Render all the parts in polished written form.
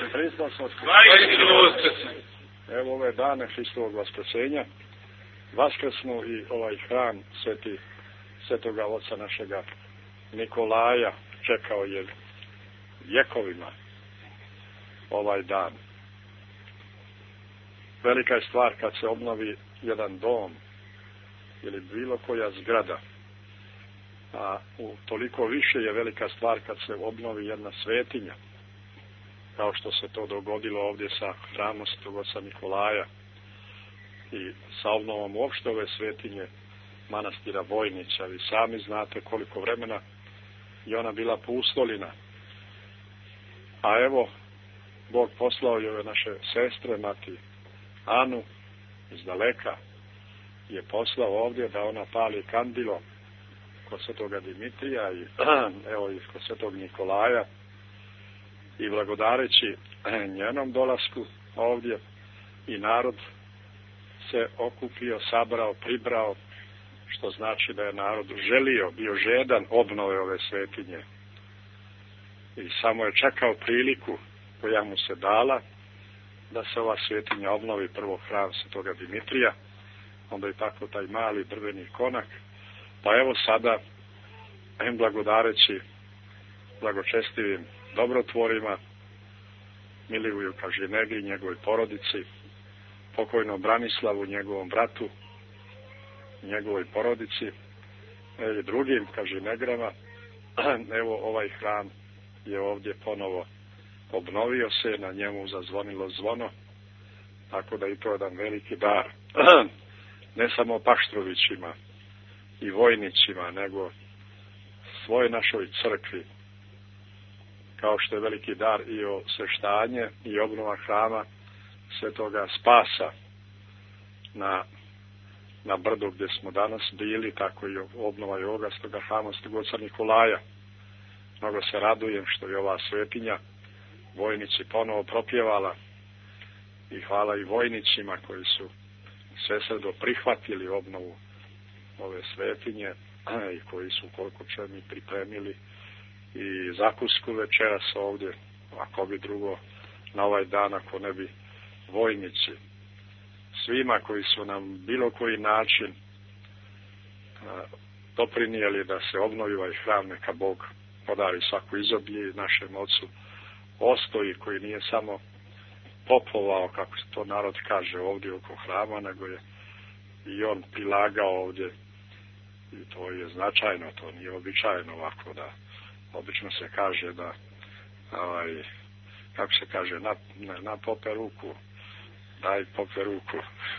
Hristos Vaskrse! Evo ove dane Hristovog vaskrsenja, vaskrsnu i ovaj hram svetoga oca našega Nikolaja čekao je vjekovima ovaj dan. Velika je stvar kad se obnovi jedan dom ili bilo koja zgrada, a toliko više je velika stvar kad se obnovi jedna svetinja, kao što se to dogodilo ovdje sa hramom svetog oca Nikolaja i sa obnovom uopšte ove svetinje manastira Vojnića. Vi sami znate koliko vremena je ona bila pustolina. A evo, Bog poslao je ove naše sestre, mati Anu, iz daleka, je poslao ovdje da ona pali kandilo kod svetoga Dimitrija i evo i kod svetog Nikolaja, i blagodareći njenom dolasku ovdje i narod se okupio, sabrao, pribrao, što znači da je narod želio, bio žedan obnove ove svetinje i samo je čekao priliku koja mu se dala da se ova svetinja obnovi, prvo hram svetoga Dimitrija, onda i tako taj mali drveni konak, pa evo sada blagodareći blagočestivim dobrotvorima Milivoju Kažinegi, njegovoj porodici, pokojnom Branislavu, njegovom bratu, njegovoj porodici i drugim Kažinegrama, evo ovaj hram je ovdje ponovo obnovio se, na njemu zazvonilo zvono, tako da i to je jedan veliki dar ne samo Paštrovićima i Vojnićima, nego svoj našoj crkvi, kao što je veliki dar i osveštanje i obnova hrama svetoga Spasa na brdu gdje smo danas bili, tako i obnova i ovoga svetoga hrama svetog oca Nikolaja. Mnogo se radujem što je ova svetinja Vojnici ponovo propjevala i hvala i Vojnićima koji su svesrdno prihvatili obnovu ove svetinje i koji su koliko će mi pripremili i zakusku večeras ovdje, ako bi drugo na ovaj dan, ako ne bi Vojnici. Svima koji su nam bilo koji način doprinijeli da se obnovi ovaj hram, neka Bog podari svaku izobilje našem ocu Ostoji, koji nije samo popovao, kako se to narod kaže ovdje oko hrama, nego je i on prilagao ovdje, i to je značajno, to nije običajno ovako, da obično se kaže da kako se kaže, na pope ruku, daj pope ruku.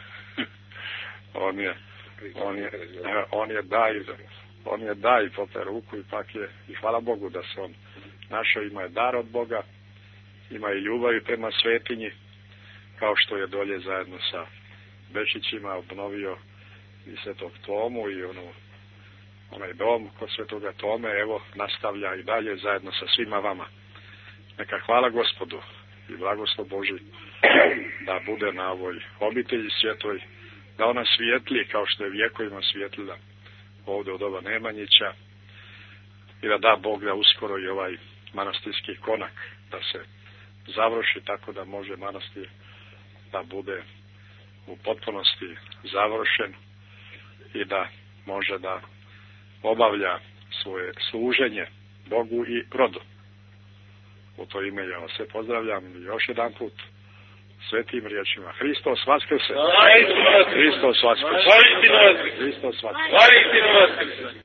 on je daj pope ruku, i pak je, i hvala Bogu da se on našao, ima je dar od Boga, ima i ljubavi prema svetinji, kao što je dolje zajedno sa Bečićima obnovio i svetog Tomu i onaj dom kod svetoga Tome, evo nastavlja i dalje zajedno sa svima vama. Neka hvala Gospodu i blagoslov Božji da bude na ovoj obitelji svjetoj, da ona svijetli kao što je vjekovima svijetlila ovdje od doba Nemanjića, i da da Bog da uskoro i ovaj manastirski konak da se završi, tako da može manastir da bude u potpunosti završen i da može da obavlja svoje služenje Bogu i rodu. U to ime ja vas sve pozdravljam i još jedan put svetim riječima: Hristos vaskrse! Hristos vaskrse! Hristos vaskrse!